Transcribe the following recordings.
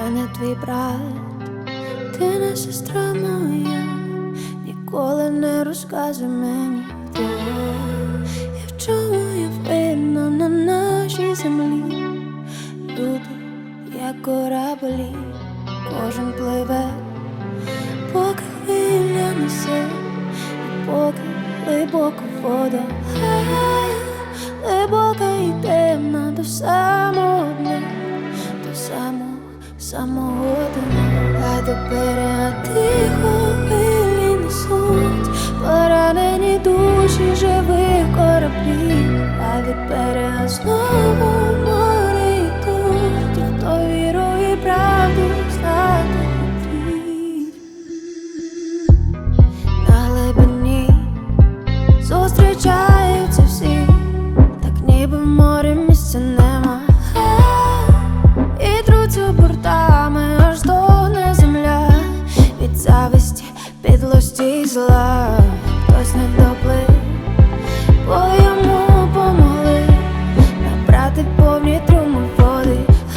я не твій брат, ти не сестра моя, ніколи не розказуй мені того, і в чому я винна на нашій землі. Люди, як кораблі, кожен пливе, поки хвиля несе, і поки глибока вода, глибока і темна до самого дня, до самого дня. А до берега тихо хвилі несуть поранені душі живих кораблів, а від берега знову море йдуть, ті, хто віру і правду знати хотів. На глибині зустрічаються всі, так ніби в морі місця нема, і труться бортами, аж стогне земля від зависті, підлості й зла. Хтось не доплив, бо йому помогли набрати повні трюми води,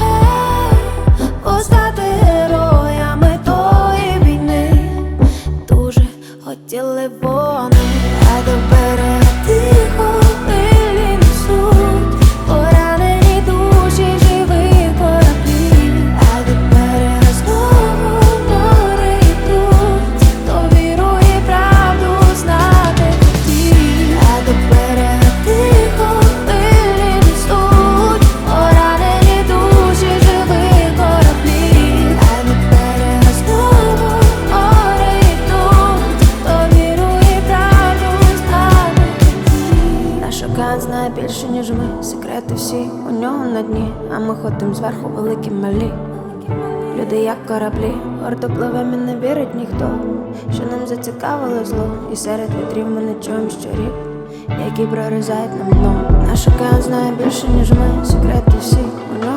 постати героями тої війни дуже хотіли вони. А до берега тихо хвилі несуть поранені душі живих кораблів, а від берега знову море йдуть, ті, хто віру і правду знати хотів. А до берега тихо хвилі несуть поранені душі живих кораблів, а від берега знову море йдуть, ті, хто віру і правду знати хотів. Наш океан знає більше, ніж ми, секрети всі у нього на дні, а ми ходим зверху великі малі. Люди як кораблі, гордо пливем і не вірить ніхто, що нам зацікавило зло, і серед вітрів ми не чуємо щурів, які прорізають нам дно. Наш океан знає більше, ніж ми, секрети всі у нього